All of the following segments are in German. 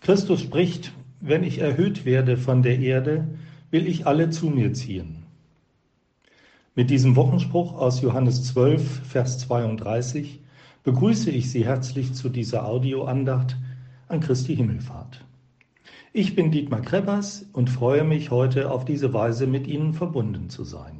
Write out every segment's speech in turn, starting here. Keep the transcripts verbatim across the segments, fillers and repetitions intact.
Christus spricht: Wenn ich erhöht werde von der Erde, will ich alle zu mir ziehen. Mit diesem Wochenspruch aus Johannes zwölf, Vers zweiunddreißig begrüße ich Sie herzlich zu dieser Audioandacht an Christi Himmelfahrt. Ich bin Dietmar Kreppers und freue mich, heute auf diese Weise mit Ihnen verbunden zu sein.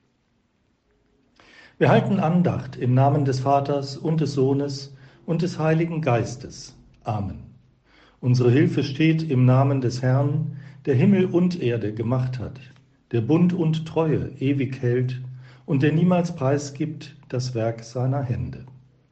Wir halten Andacht im Namen des Vaters und des Sohnes und des Heiligen Geistes. Amen. Unsere Hilfe steht im Namen des Herrn, der Himmel und Erde gemacht hat, der Bund und Treue ewig hält und der niemals preisgibt das Werk seiner Hände.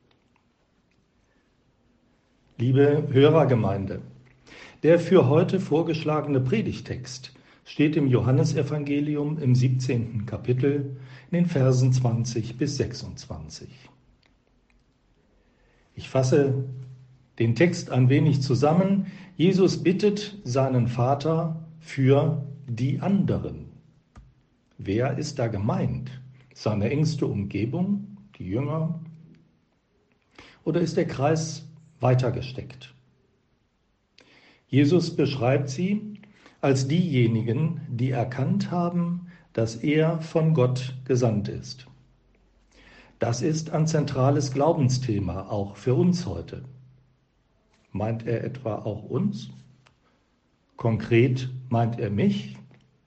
Liebe Hörergemeinde, der für heute vorgeschlagene Predigtext steht im Johannesevangelium im siebzehnten Kapitel in den Versen zwanzig bis sechsundzwanzig. Ich fasse den Text ein wenig zusammen. Jesus bittet seinen Vater für die anderen. Wer ist da gemeint? Seine engste Umgebung, die Jünger? Oder ist der Kreis weiter gesteckt? Jesus beschreibt sie als diejenigen, die erkannt haben, dass er von Gott gesandt ist. Das ist ein zentrales Glaubensthema, auch für uns heute. Meint er etwa auch uns? Konkret meint er mich?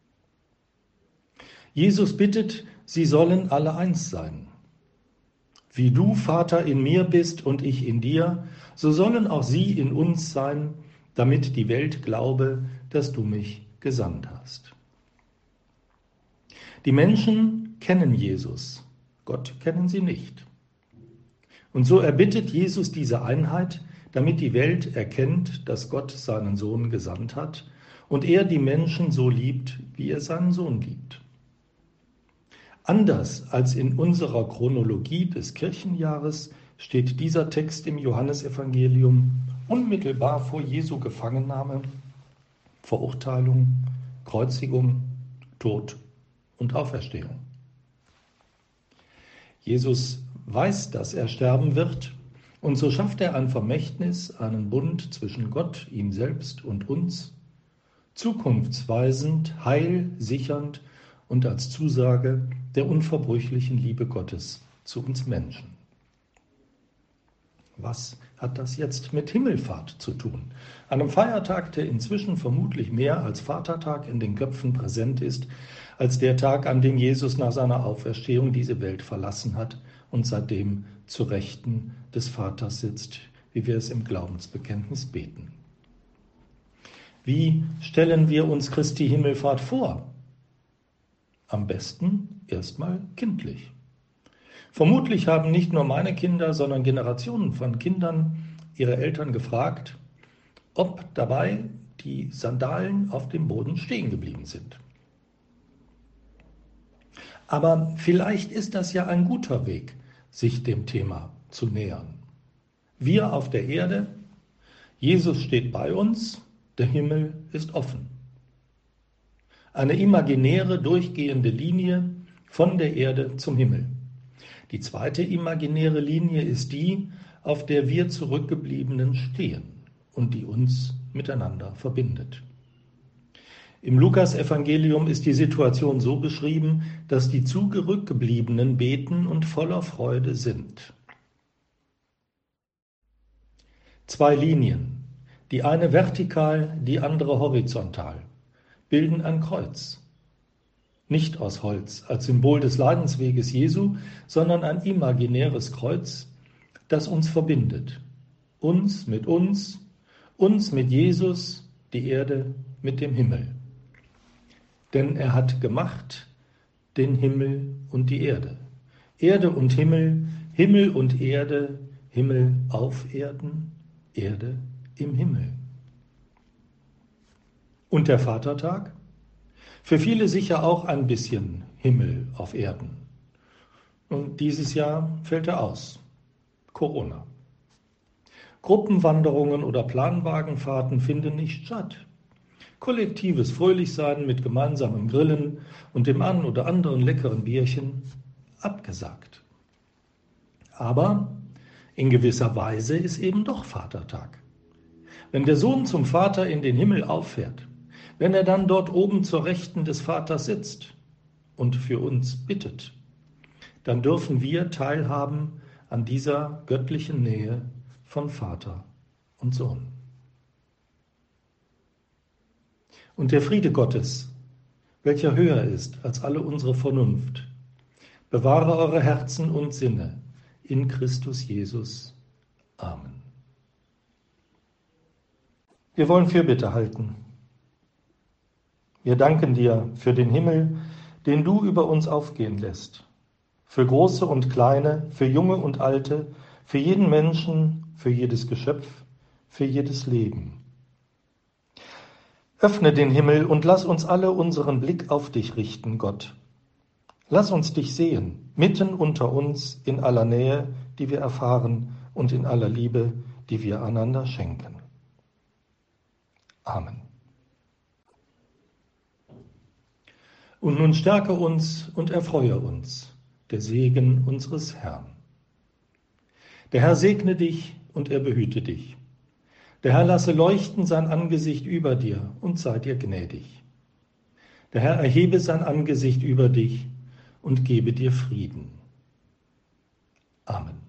Jesus bittet, sie sollen alle eins sein. Wie du, Vater, in mir bist und ich in dir, so sollen auch sie in uns sein, damit die Welt glaube, dass du mich gesandt hast. Die Menschen kennen Jesus, Gott kennen sie nicht. Und so erbittet Jesus diese Einheit, damit die Welt erkennt, dass Gott seinen Sohn gesandt hat und er die Menschen so liebt, wie er seinen Sohn liebt. Anders als in unserer Chronologie des Kirchenjahres steht dieser Text im Johannesevangelium unmittelbar vor Jesu Gefangennahme, Verurteilung, Kreuzigung, Tod und Auferstehung. Jesus weiß, dass er sterben wird, und so schafft er ein Vermächtnis, einen Bund zwischen Gott, ihm selbst und uns, zukunftsweisend, heilsichernd und als Zusage der unverbrüchlichen Liebe Gottes zu uns Menschen. Was hat das jetzt mit Himmelfahrt zu tun? Einem Feiertag, der inzwischen vermutlich mehr als Vatertag in den Köpfen präsent ist, als der Tag, an dem Jesus nach seiner Auferstehung diese Welt verlassen hat und seitdem zu Rechten des Vaters sitzt, wie wir es im Glaubensbekenntnis beten. Wie stellen wir uns Christi Himmelfahrt vor? Am besten erstmal kindlich. Vermutlich haben nicht nur meine Kinder, sondern Generationen von Kindern ihre Eltern gefragt, ob dabei die Sandalen auf dem Boden stehen geblieben sind. Aber vielleicht ist das ja ein guter Weg, sich dem Thema zu nähern. Wir auf der Erde, Jesus steht bei uns, der Himmel ist offen. Eine imaginäre, durchgehende Linie von der Erde zum Himmel. Die zweite imaginäre Linie ist die, auf der wir Zurückgebliebenen stehen und die uns miteinander verbindet. Im Lukas-Evangelium ist die Situation so beschrieben, dass die Zurückgebliebenen beten und voller Freude sind. Zwei Linien, die eine vertikal, die andere horizontal, bilden ein Kreuz. Nicht aus Holz, als Symbol des Leidensweges Jesu, sondern ein imaginäres Kreuz, das uns verbindet. Uns mit uns, uns mit Jesus, die Erde mit dem Himmel. Denn er hat gemacht den Himmel und die Erde. Erde und Himmel, Himmel und Erde, Himmel auf Erden, Erde im Himmel. Und der Vatertag? Für viele sicher auch ein bisschen Himmel auf Erden. Und dieses Jahr fällt er aus. Corona. Gruppenwanderungen oder Planwagenfahrten finden nicht statt. Kollektives Fröhlichsein mit gemeinsamem Grillen und dem ein oder anderen leckeren Bierchen abgesagt. Aber in gewisser Weise ist eben doch Vatertag. Wenn der Sohn zum Vater in den Himmel auffährt, wenn er dann dort oben zur Rechten des Vaters sitzt und für uns bittet, dann dürfen wir teilhaben an dieser göttlichen Nähe von Vater und Sohn. Und der Friede Gottes, welcher höher ist als alle unsere Vernunft, bewahre eure Herzen und Sinne in Christus Jesus. Amen. Wir wollen Fürbitte halten. Wir danken dir für den Himmel, den du über uns aufgehen lässt, für Große und Kleine, für Junge und Alte, für jeden Menschen, für jedes Geschöpf, für jedes Leben. Öffne den Himmel und lass uns alle unseren Blick auf dich richten, Gott. Lass uns dich sehen, mitten unter uns, in aller Nähe, die wir erfahren, und in aller Liebe, die wir einander schenken. Amen. Und nun stärke uns und erfreue uns der Segen unseres Herrn. Der Herr segne dich und er behüte dich. Der Herr lasse leuchten sein Angesicht über dir und sei dir gnädig. Der Herr erhebe sein Angesicht über dich und gebe dir Frieden. Amen.